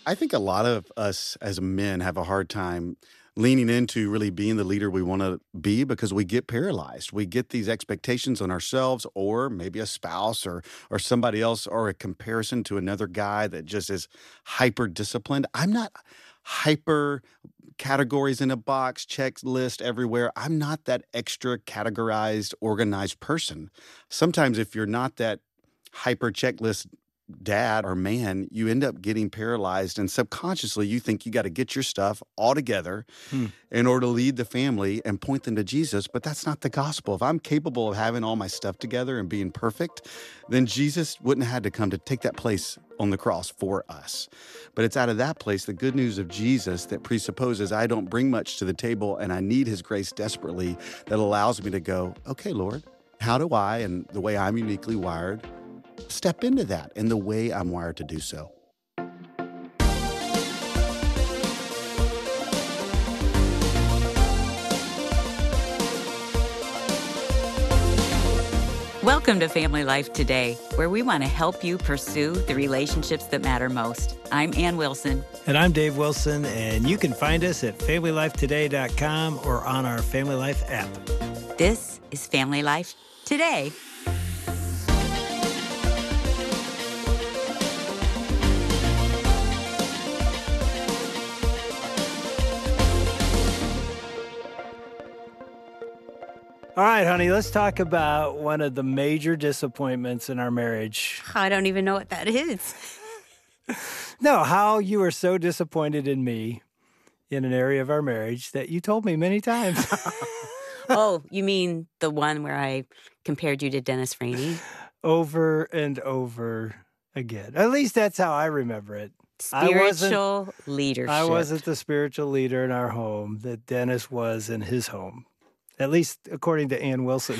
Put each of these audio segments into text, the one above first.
I think a lot of us as men have a hard time leaning into really being the leader we want to be because we get paralyzed. We get these expectations on ourselves or maybe a spouse or somebody else or a comparison to another guy that just is hyper disciplined. I'm not hyper categories in a box, checklist everywhere. I'm not that extra categorized, organized person. Sometimes if you're not that hyper checklist dad or man, you end up getting paralyzed and subconsciously you think you got to get your stuff all together in order to lead the family and point them to Jesus. But that's not the gospel. If I'm capable of having all my stuff together and being perfect, then Jesus wouldn't have had to come to take that place on the cross for us. But it's out of that place, the good news of Jesus that presupposes I don't bring much to the table and I need his grace desperately, that allows me to go, okay, Lord, how do I, and the way I'm uniquely wired, step into that in the way I'm wired to do so. Welcome to Family Life Today, where we want to help you pursue the relationships that matter most. I'm Ann Wilson. And I'm Dave Wilson, and you can find us at FamilyLifeToday.com or on our Family Life app. This is Family Life Today. All right, honey, let's talk about one of the major disappointments in our marriage. I don't even know what that is. No, how you were so disappointed in me in an area of our marriage that you told me many times. Oh, you mean the one where I compared you to Dennis Rainey? Over and over again. At least that's how I remember it. Spiritual leadership. I wasn't the spiritual leader in our home that Dennis was in his home. At least according to Ann Wilson.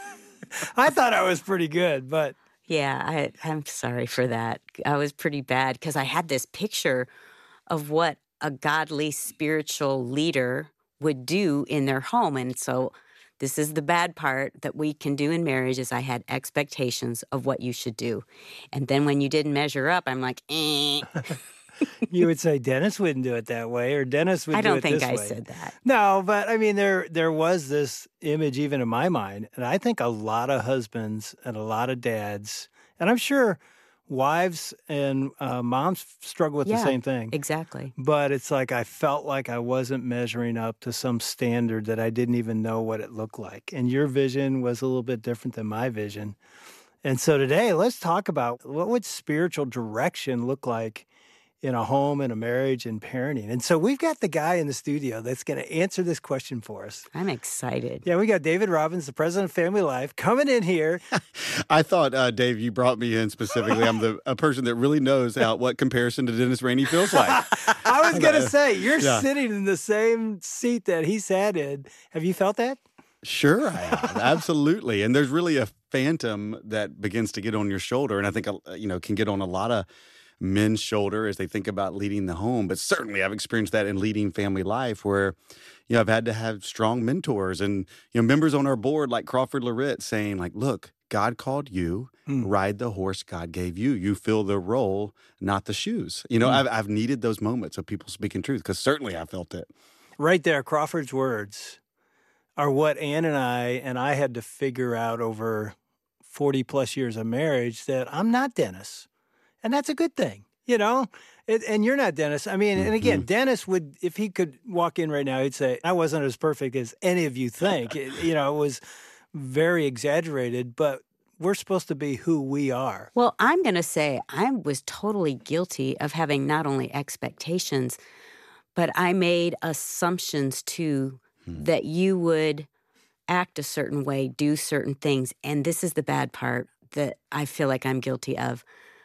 I thought I was pretty good, but... Yeah, I'm sorry for that. I was pretty bad because I had this picture of what a godly spiritual leader would do in their home. And so this is the bad part that we can do in marriage is I had expectations of what you should do. And then when you didn't measure up, I'm like, eh. You would say Dennis wouldn't do it that way, or Dennis would do it this way. I don't think I said that. No, but I mean, there was this image even in my mind, and I think a lot of husbands and a lot of dads, and I'm sure wives and moms struggle with the same thing. Exactly. But it's like I felt like I wasn't measuring up to some standard that I didn't even know what it looked like. And your vision was a little bit different than my vision. And so today, let's talk about what would spiritual direction look like in a home, in a marriage, and parenting. And so we've got the guy in the studio that's going to answer this question for us. I'm excited. Yeah, we got David Robbins, the president of Family Life, coming in here. I thought, Dave, you brought me in specifically. I'm a person that really knows what comparison to Dennis Rainey feels like. I was going to say, you're sitting in the same seat that he sat in. Have you felt that? Sure, I have. Absolutely. And there's really a phantom that begins to get on your shoulder, and I think, can get on a lot of men's shoulder as they think about leading the home. But certainly I've experienced that in leading family life where, I've had to have strong mentors and, members on our board like Crawford Loritz saying like, look, God called you, ride the horse God gave you. You fill the role, not the shoes. I've needed those moments of people speaking truth because certainly I felt it. Right there, Crawford's words are what Ann and I had to figure out over 40 plus years of marriage that I'm not Dennis. And that's a good thing, and you're not Dennis. I mean, and again, Dennis would, if he could walk in right now, he'd say, I wasn't as perfect as any of you think. It was very exaggerated, but we're supposed to be who we are. Well, I'm going to say I was totally guilty of having not only expectations, but I made assumptions too that you would act a certain way, do certain things. And this is the bad part that I feel like I'm guilty of.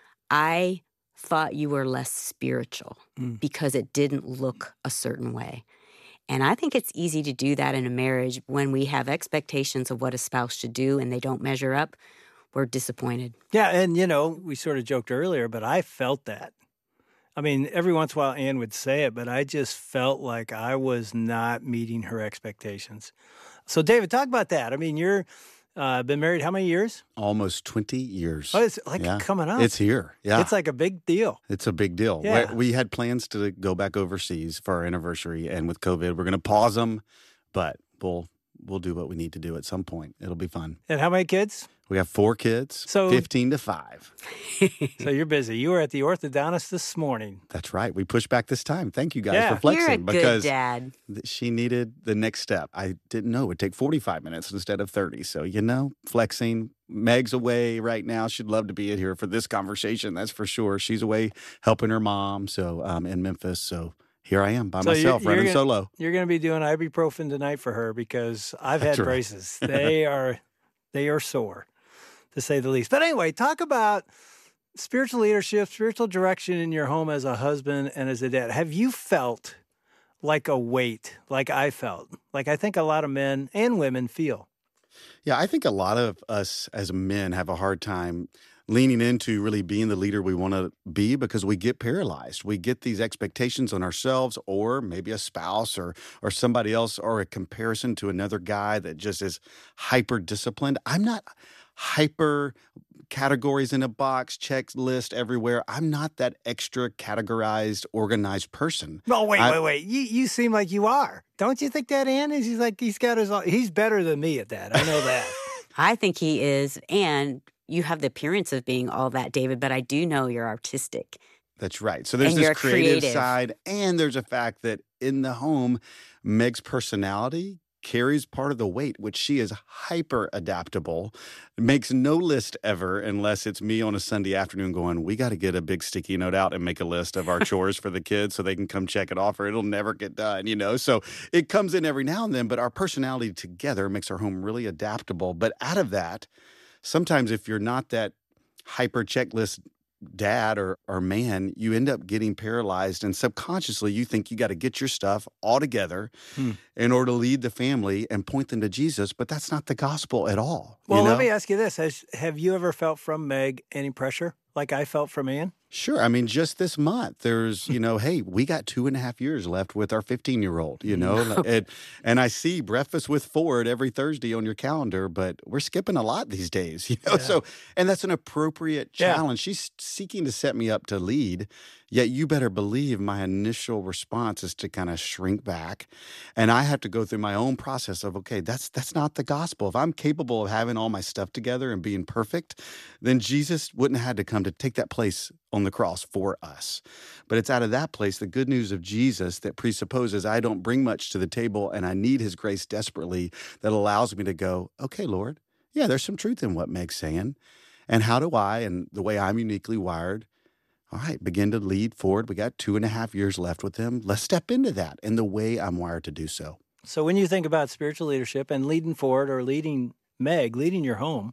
I thought you were less spiritual because it didn't look a certain way. And I think it's easy to do that in a marriage when we have expectations of what a spouse should do and they don't measure up. We're disappointed. Yeah, and, we sort of joked earlier, but I felt that. I mean, every once in a while Ann would say it, but I just felt like I was not meeting her expectations. So, David, talk about that. I mean, you're Been married how many years? Almost 20 years. Oh, it's like Yeah. coming up. It's here. Yeah. It's like a big deal. It's a big deal. Yeah. We had plans to go back overseas for our anniversary, and with COVID, we're going to pause them, but we'll do what we need to do at some point. It'll be fun. And how many kids? We have 4 kids, So- 15 to 5. So you're busy. You were at the orthodontist this morning. That's right. We pushed back this time. Thank you guys Yeah. for flexing You're a good because dad. she needed the next step. I didn't know it would take 45 minutes instead of 30. So, flexing. Meg's away right now. She'd love to be in here for this conversation. That's for sure. She's away helping her mom. So, in Memphis. So here I am by So myself, running gonna, solo. You're going to be doing ibuprofen tonight for her because I've had That's right. braces. They are sore, to say the least. But anyway, talk about spiritual leadership, spiritual direction in your home as a husband and as a dad. Have you felt like a weight, like I felt, like I think a lot of men and women feel? Yeah, I think a lot of us as men have a hard time leaning into really being the leader we want to be because we get paralyzed. We get these expectations on ourselves or maybe a spouse or somebody else or a comparison to another guy that just is hyper disciplined. I'm not hyper categories in a box, checklist everywhere. I'm not that extra categorized, organized person. Oh, wait. You seem like you are. Don't you think that, Ann? He's like, he's better than me at that. I know that. I think he is. And you have the appearance of being all that, David, but I do know you're artistic. That's right. So there's And this you're creative creative. side, and there's a fact that in the home, Meg's personality carries part of the weight, which she is hyper adaptable, makes no list ever unless it's me on a Sunday afternoon going, we got to get a big sticky note out and make a list of our chores for the kids so they can come check it off or it'll never get done, So it comes in every now and then, but our personality together makes our home really adaptable. But out of that, sometimes if you're not that hyper checklist dad or man, you end up getting paralyzed and subconsciously you think you got to get your stuff all together in order to lead the family and point them to Jesus, but that's not the gospel at all. Well, let me ask you this. Have you ever felt from Meg any pressure like I felt from Ann? Sure. I mean, just this month, there's, hey, we got 2.5 years left with our 15-year-old, and I see Breakfast with Ford every Thursday on your calendar, but we're skipping a lot these days, Yeah. So, and that's an appropriate Yeah. challenge. She's seeking to set me up to lead, yet you better believe my initial response is to kind of shrink back, and I have to go through my own process of, okay, that's not the gospel. If I'm capable of having all my stuff together and being perfect, then Jesus wouldn't have had to come to take that place on the cross for us. But it's out of that place, the good news of Jesus that presupposes I don't bring much to the table and I need his grace desperately, that allows me to go, okay, Lord, yeah, there's some truth in what Meg's saying. And how do I, and the way I'm uniquely wired, all right, begin to lead forward. We got 2.5 years left with him. Let's step into that in the way I'm wired to do so. So when you think about spiritual leadership and leading forward or leading Meg, leading your home,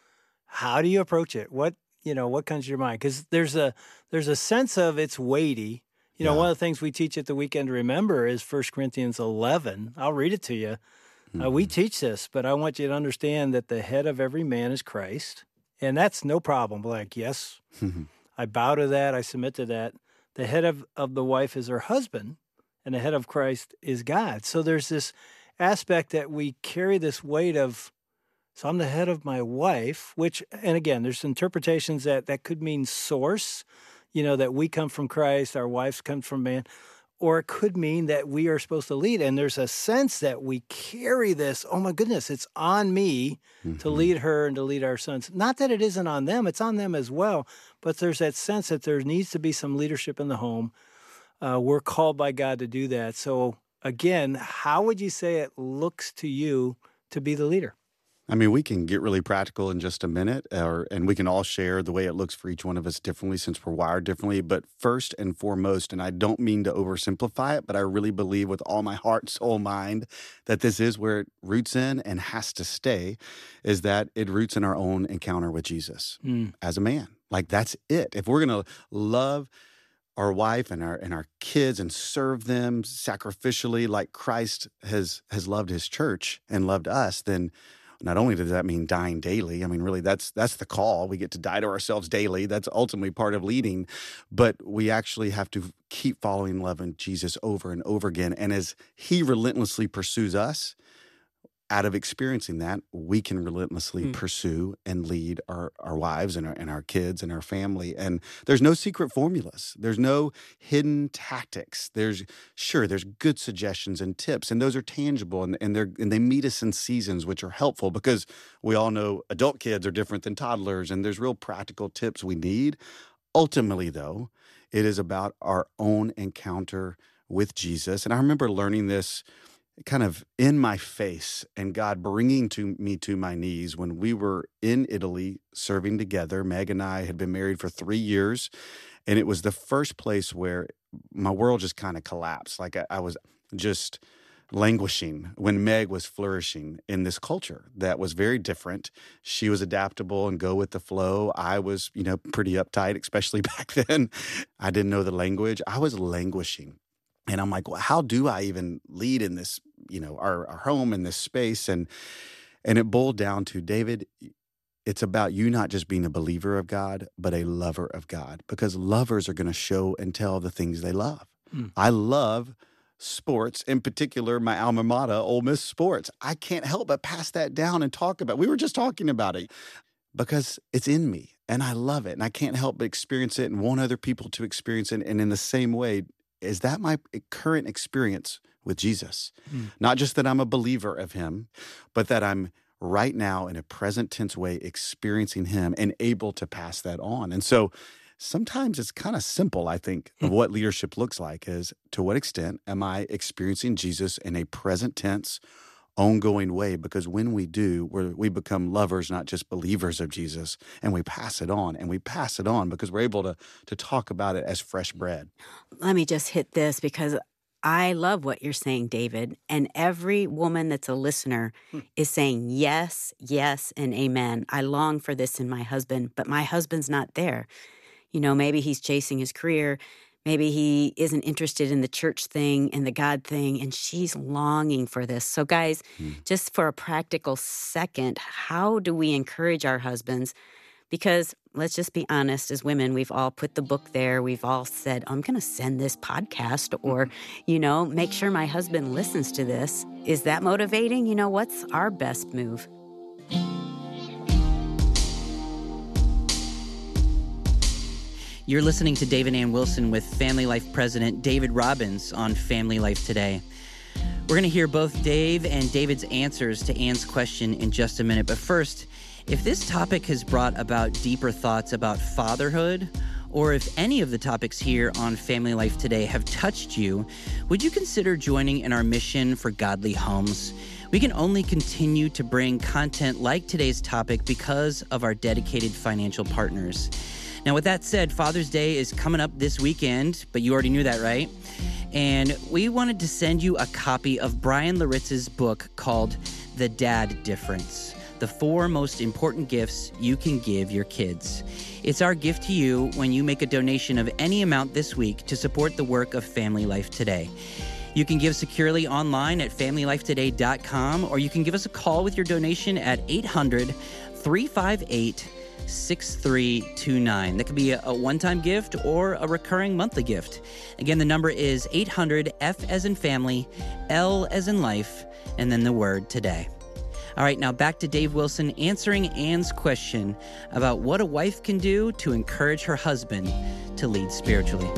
how do you approach it? What comes to your mind? Because there's a sense of it's weighty. Yeah. One of the things we teach at the Weekend to Remember is 1 Corinthians 11. I'll read it to you. We teach this, but I want you to understand that the head of every man is Christ. And that's no problem. Like, yes, I bow to that. I submit to that. The head of the wife is her husband, and the head of Christ is God. So there's this aspect that we carry this weight of, so I'm the head of my wife, which, and again, there's interpretations that could mean source, that we come from Christ, our wives come from man, or it could mean that we are supposed to lead. And there's a sense that we carry this, oh my goodness, it's on me to lead her and to lead our sons. Not that it isn't on them, it's on them as well, but there's that sense that there needs to be some leadership in the home. We're called by God to do that. So again, how would you say it looks to you to be the leader? I mean, we can get really practical in just a minute, and we can all share the way it looks for each one of us differently since we're wired differently. But first and foremost, and I don't mean to oversimplify it, but I really believe with all my heart, soul, mind, that this is where it roots in and has to stay, is that it roots in our own encounter with Jesus as a man. Like, that's it. If we're going to love our wife and our kids and serve them sacrificially like Christ has loved his church and loved us, then not only does that mean dying daily, I mean, really, that's the call. We get to die to ourselves daily. That's ultimately part of leading. But we actually have to keep following, loving Jesus over and over again. And as he relentlessly pursues us, out of experiencing that, we can relentlessly pursue and lead our wives and our kids and our family. And there's no secret formulas. There's no hidden tactics. There's good suggestions and tips, and those are tangible, and they meet us in seasons, which are helpful because we all know adult kids are different than toddlers, and there's real practical tips we need. Ultimately, though, it is about our own encounter with Jesus. And I remember learning this kind of in my face and God bringing me to my knees when we were in Italy serving together. Meg and I had been married for 3 years, and it was the first place where my world just kind of collapsed. Like I was just languishing when Meg was flourishing in this culture that was very different. She was adaptable and go with the flow. I was, pretty uptight, especially back then. I didn't know the language. I was languishing. And I'm like, well, how do I even lead in this, our home in this space? And it boiled down to, David, it's about you not just being a believer of God, but a lover of God, because lovers are going to show and tell the things they love. I love sports, in particular, my alma mater, Ole Miss sports. I can't help but pass that down and talk about it. We were just talking about it because it's in me and I love it. And I can't help but experience it and want other people to experience it. And in the same way, is that my current experience with Jesus? Not just that I'm a believer of him, but that I'm right now in a present tense way experiencing him and able to pass that on. And so sometimes it's kind of simple, I think, of what leadership looks like is, to what extent am I experiencing Jesus in a present tense, ongoing way? Because when we do, we become lovers, not just believers of Jesus, and we pass it on. And we pass it on because we're able to talk about it as fresh bread. Let me just hit this because I love what you're saying, David. And every woman that's a listener is saying yes, yes, and amen. I long for this in my husband, but my husband's not there. Maybe he's chasing his career. Maybe he isn't interested in the church thing and the God thing, and she's longing for this. So guys, just for a practical second, how do we encourage our husbands? Because let's just be honest, as women, we've all put the book there. We've all said, I'm going to send this podcast or, make sure my husband listens to this. Is that motivating? What's our best move? You're listening to Dave and Ann Wilson with Family Life President David Robbins on Family Life Today. We're going to hear both Dave and David's answers to Ann's question in just a minute. But first, if this topic has brought about deeper thoughts about fatherhood, or if any of the topics here on Family Life Today have touched you, would you consider joining in our mission for godly homes? We can only continue to bring content like today's topic because of our dedicated financial partners. Now, with that said, Father's Day is coming up this weekend, but you already knew that, right? And we wanted to send you a copy of Brian Laritz's book called The Dad Difference: The 4 Most Important Gifts You Can Give Your Kids. It's our gift to you when you make a donation of any amount this week to support the work of Family Life Today. You can give securely online at FamilyLifeToday.com, or you can give us a call with your donation at 800-358-6329. That could be a one-time gift or a recurring monthly gift. Again, the number is 800-F as in family, L as in life, and then the word today. All right, now back to Dave Wilson answering Ann's question about what a wife can do to encourage her husband to lead spiritually.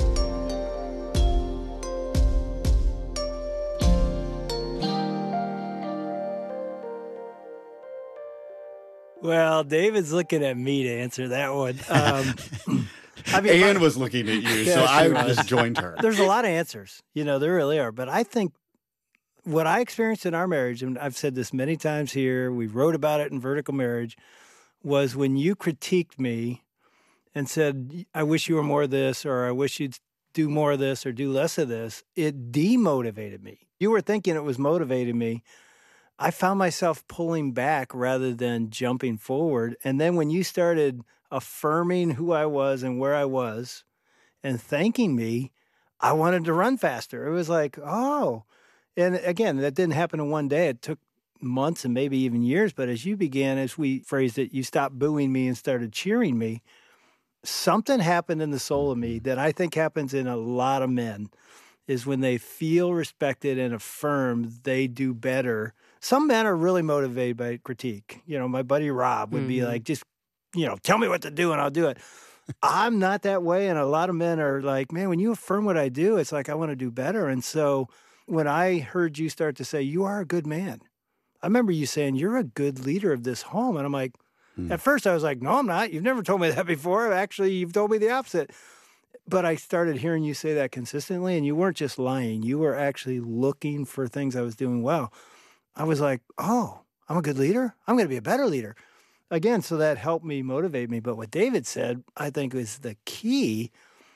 Well, David's looking at me to answer that one. Ann was looking at you, so I just joined her. There's a lot of answers. There really are. But I think what I experienced in our marriage, and I've said this many times here, we wrote about it in Vertical Marriage, was when you critiqued me and said, I wish you were more of this, or I wish you'd do more of this or do less of this, it demotivated me. You were thinking it was motivating me. I found myself pulling back rather than jumping forward. And then when you started affirming who I was and where I was and thanking me, I wanted to run faster. It was like, oh. And again, that didn't happen in one day. It took months and maybe even years. But as you began, as we phrased it, you stopped booing me and started cheering me. Something happened in the soul of me that I think happens in a lot of men, is when they feel respected and affirmed, they do better Some men are really motivated by critique. My buddy Rob would be like, just, tell me what to do and I'll do it. I'm not that way. And a lot of men are like, man, when you affirm what I do, it's like, I want to do better. And so when I heard you start to say, you are a good man, I remember you saying, you're a good leader of this home. And I'm like, at first I was like, no, I'm not. You've never told me that before. Actually, you've told me the opposite. But I started hearing you say that consistently, and you weren't just lying. You were actually looking for things I was doing well. I was like, oh, I'm a good leader? I'm going to be a better leader. Again, so that helped me motivate me. But what David said, I think is the key,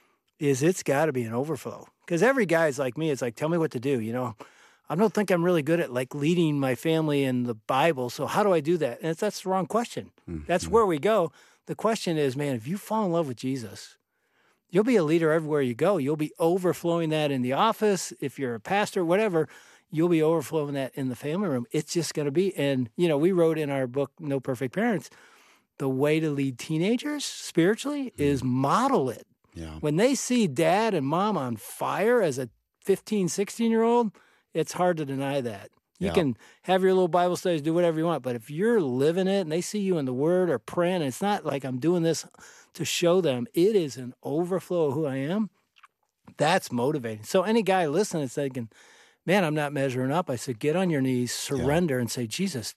is it's got to be an overflow. Because every guy's like me. It's like, tell me what to do, I don't think I'm really good at like leading my family in the Bible. So how do I do that? And that's the wrong question. That's where we go. The question is, man, if you fall in love with Jesus, you'll be a leader everywhere you go. You'll be overflowing that in the office. If you're a pastor, whatever, you'll be overflowing that in the family room. It's just going to be. And, we wrote in our book, No Perfect Parents, the way to lead teenagers spiritually is model it. Yeah. When they see dad and mom on fire as a 15, 16-year-old, it's hard to deny that. You can have your little Bible studies, do whatever you want, but if you're living it and they see you in the Word or praying, and it's not like I'm doing this to show them, it is an overflow of who I am, that's motivating. So any guy listening is thinking, man, I'm not measuring up. I said, get on your knees, surrender, and say, Jesus,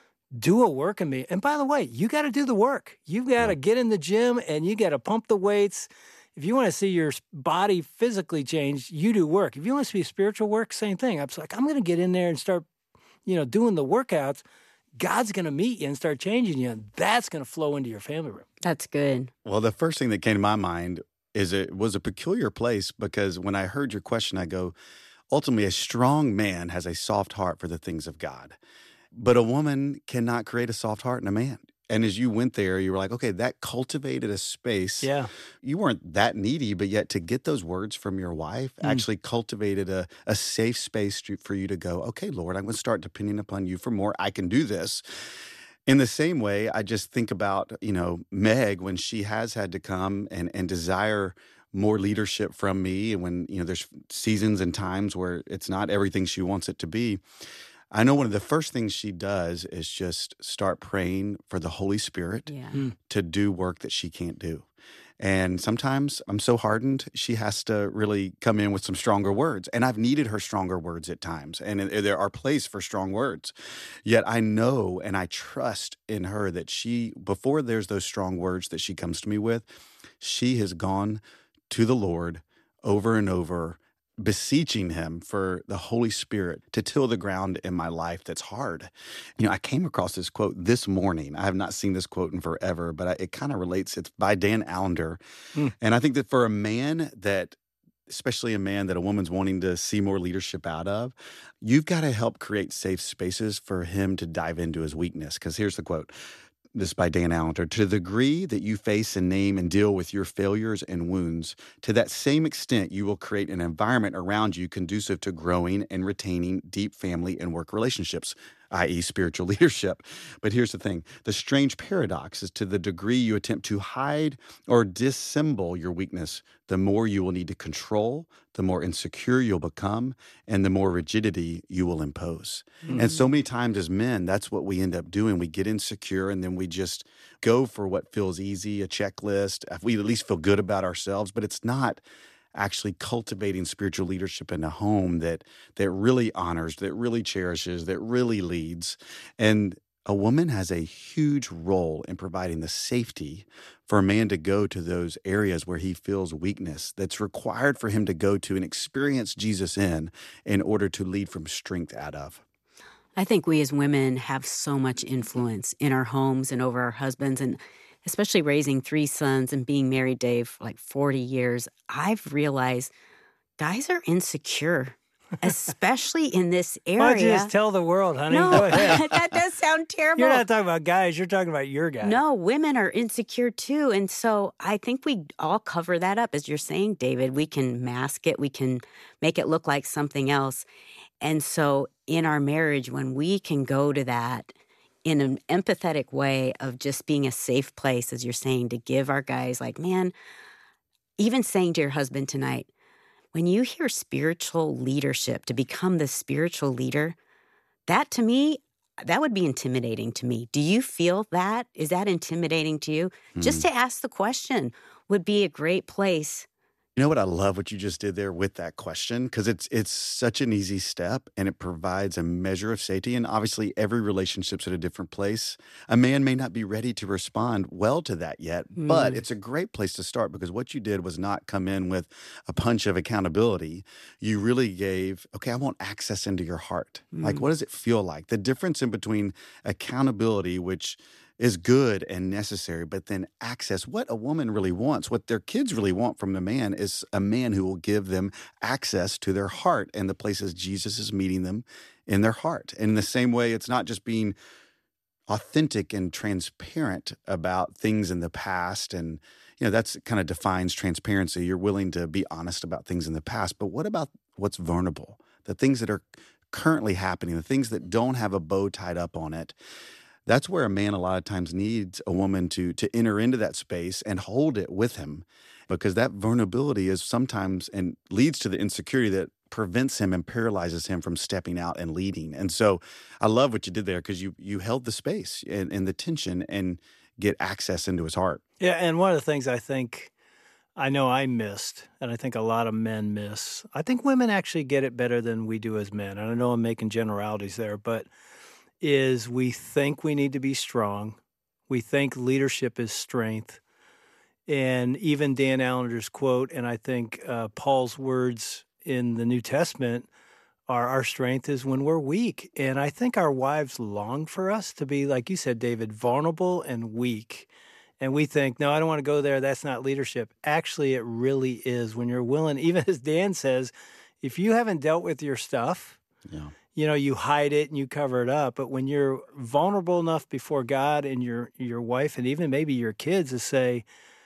do a work in me. And by the way, you got to do the work. You've got to get in the gym and you got to pump the weights. If you want to see your body physically change, you do work. If you want to see spiritual work, same thing. I was like, I'm going to get in there and start, doing the workouts. God's going to meet you and start changing you, and that's going to flow into your family room. That's good. Well, the first thing that came to my mind is it was a peculiar place, because when I heard your question, I go, ultimately, a strong man has a soft heart for the things of God. But a woman cannot create a soft heart in a man. And as you went there, you were like, okay, that cultivated a space. Yeah. You weren't that needy, but yet to get those words from your wife actually cultivated a safe space for you to go, okay, Lord, I'm going to start depending upon you for more. I can do this. In the same way, I just think about, Meg, when she has had to come and desire more leadership from me. And when, there's seasons and times where it's not everything she wants it to be. I know one of the first things she does is just start praying for the Holy Spirit to do work that she can't do. And sometimes I'm so hardened, she has to really come in with some stronger words. And I've needed her stronger words at times. And there are places for strong words. Yet I know and I trust in her that before there's those strong words that she comes to me with, she has gone to the Lord over and over, beseeching him for the Holy Spirit to till the ground in my life that's hard. I came across this quote this morning. I have not seen this quote in forever, but it kind of relates. It's by Dan Allender. And I think that for a man especially a man that a woman's wanting to see more leadership out of, you've got to help create safe spaces for him to dive into his weakness. Because here's the quote. This is by Dan Allender. To the degree that you face and name and deal with your failures and wounds, to that same extent, you will create an environment around you conducive to growing and retaining deep family and work relationships, i.e. spiritual leadership. But here's the thing. The strange paradox is to the degree you attempt to hide or dissemble your weakness, the more you will need to control, the more insecure you'll become, and the more rigidity you will impose. And so many times as men, that's what we end up doing. We get insecure and then we just go for what feels easy, a checklist. We at least feel good about ourselves, but it's not actually cultivating spiritual leadership in a home that really honors, that really cherishes, that really leads. And a woman has a huge role in providing the safety for a man to go to those areas where he feels weakness that's required for him to go to and experience Jesus in order to lead from strength out of. I think we as women have so much influence in our homes and over our husbands, and especially raising 3 sons and being married, Dave, like 40 years, I've realized guys are insecure, especially in this area. Why don't you just tell the world, honey? No, Go ahead. that does sound terrible. You're not talking about guys. You're talking about your guy. No, women are insecure too. And so I think we all cover that up. As you're saying, David, we can mask it. We can make it look like something else. And so in our marriage, when we can go to that in an empathetic way of just being a safe place, as you're saying, to give our guys like, man, even saying to your husband tonight, when you hear spiritual leadership, to become the spiritual leader, that to me, that would be intimidating to me. Do you feel that? Is that intimidating to you? Just to ask the question would be a great place. You know what? I love what you just did there with that question, because it's such an easy step and it provides a measure of safety. And obviously, every relationship's at a different place. A man may not be ready to respond well to that yet, but it's a great place to start, because what you did was not come in with a punch of accountability. You really gave, okay, I want access into your heart. Like, what does it feel like? The difference in between accountability, which is good and necessary, but then access, what a woman really wants, what their kids really want from the man, is a man who will give them access to their heart and the places Jesus is meeting them in their heart. And in the same way, it's not just being authentic and transparent about things in the past. And, that's kind of defines transparency. You're willing to be honest about things in the past, but what about what's vulnerable? The things that are currently happening, the things that don't have a bow tied up on it. That's where a man a lot of times needs a woman to enter into that space and hold it with him, because that vulnerability is sometimes and leads to the insecurity that prevents him and paralyzes him from stepping out and leading. And so I love what you did there, because you held the space and the tension and get access into his heart. Yeah, and one of the things I know I missed, and I think a lot of men miss, I think women actually get it better than we do as men. And I know I'm making generalities there, but is we think we need to be strong. We think leadership is strength. And even Dan Allender's quote, and I think Paul's words in the New Testament are, our strength is when we're weak. And I think our wives long for us to be, like you said, David, vulnerable and weak. And we think, no, I don't want to go there. That's not leadership. Actually, it really is. When you're willing, even as Dan says, if you haven't dealt with your stuff, you hide it and you cover it up. But when you're vulnerable enough before God and your wife and even maybe your kids to say,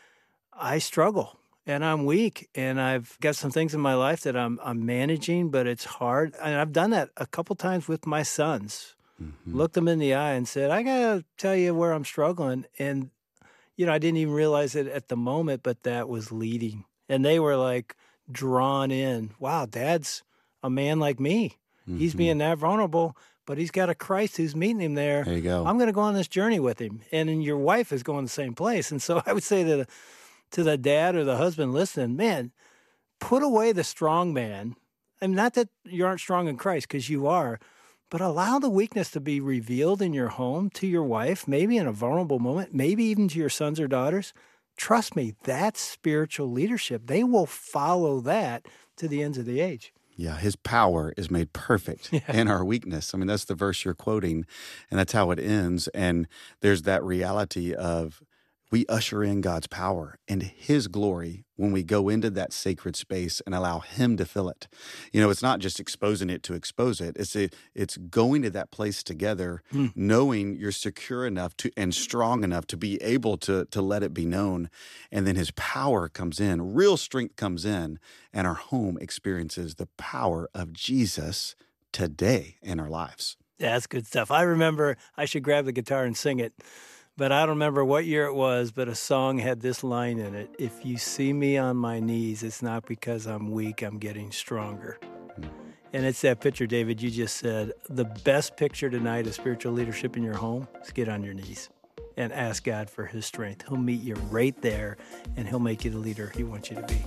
I struggle and I'm weak and I've got some things in my life that I'm managing, but it's hard. And I've done that a couple times with my sons. Looked them in the eye and said, I got to tell you where I'm struggling. And, I didn't even realize it at the moment, but that was leading. And they were like drawn in. Wow, Dad's a man like me. He's being that vulnerable, but he's got a Christ who's meeting him there. There you go. I'm going to go on this journey with him. And then your wife is going the same place. And so I would say to the dad or the husband listening, man, put away the strong man. And not that you aren't strong in Christ, because you are, but allow the weakness to be revealed in your home to your wife, maybe in a vulnerable moment, maybe even to your sons or daughters. Trust me, that's spiritual leadership. They will follow that to the ends of the age. Yeah, his power is made perfect in our weakness. I mean, that's the verse you're quoting, and that's how it ends. And there's that reality of we usher in God's power and his glory when we go into that sacred space and allow him to fill it. It's not just exposing it to expose it. It's going to that place together, knowing you're secure enough and strong enough to be able to let it be known. And then his power comes in, real strength comes in, and our home experiences the power of Jesus today in our lives. Yeah, that's good stuff. I remember, I should grab the guitar and sing it, but I don't remember what year it was, but a song had this line in it. If you see me on my knees, it's not because I'm weak, I'm getting stronger. And it's that picture, David, you just said. The best picture tonight of spiritual leadership in your home is get on your knees and ask God for his strength. He'll meet you right there, and he'll make you the leader he wants you to be.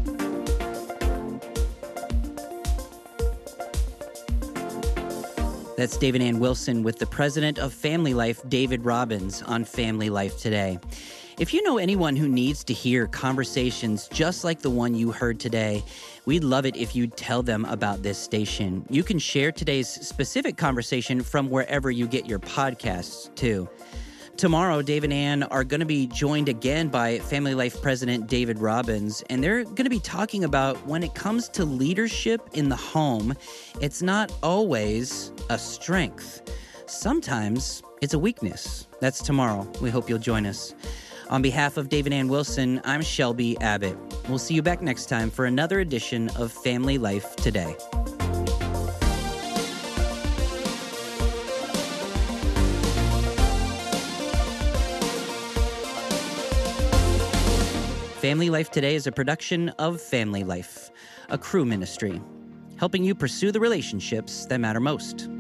That's David Ann Wilson with the president of Family Life, David Robbins, on Family Life Today. If you know anyone who needs to hear conversations just like the one you heard today, we'd love it if you'd tell them about this station. You can share today's specific conversation from wherever you get your podcasts, too. Tomorrow, Dave and Ann are going to be joined again by Family Life President David Robbins, and they're going to be talking about when it comes to leadership in the home, it's not always a strength. Sometimes it's a weakness. That's tomorrow. We hope you'll join us. On behalf of Dave and Ann Wilson, I'm Shelby Abbott. We'll see you back next time for another edition of Family Life Today. Family Life Today is a production of Family Life, a Cru ministry, helping you pursue the relationships that matter most.